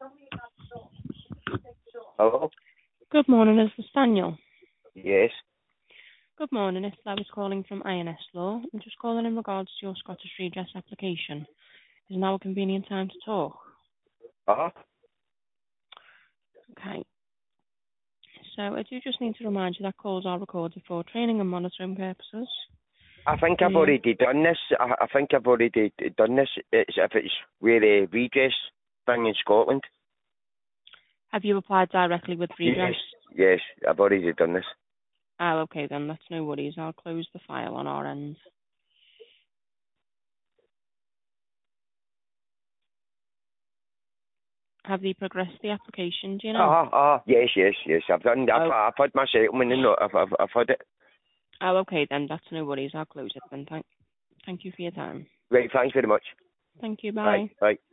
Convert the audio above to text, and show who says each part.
Speaker 1: Hello?
Speaker 2: Good morning, is this Daniel?
Speaker 1: Yes.
Speaker 2: Good morning, it's Lois calling from INS Law. I'm just calling in regards to your Scottish Redress application. Is now a convenient time to talk?
Speaker 1: Uh-huh.
Speaker 2: Okay. So I do just need to remind you that calls are recorded for training and monitoring purposes.
Speaker 1: I think I've already done this. I think I've already done this. It's if it's with a redress thing in Scotland.
Speaker 2: Have you applied directly with Redress?
Speaker 1: Yes, I've already done this.
Speaker 2: Oh, okay then, that's no worries. I'll close the file on our end. Have you progressed the application, do you know?
Speaker 1: Yes. I've done. I've had my settlement and I've had it.
Speaker 2: Oh, okay then, that's no worries. I'll close it then. Thank you for your time.
Speaker 1: Right, thanks very much.
Speaker 2: Thank you, bye.
Speaker 1: Bye.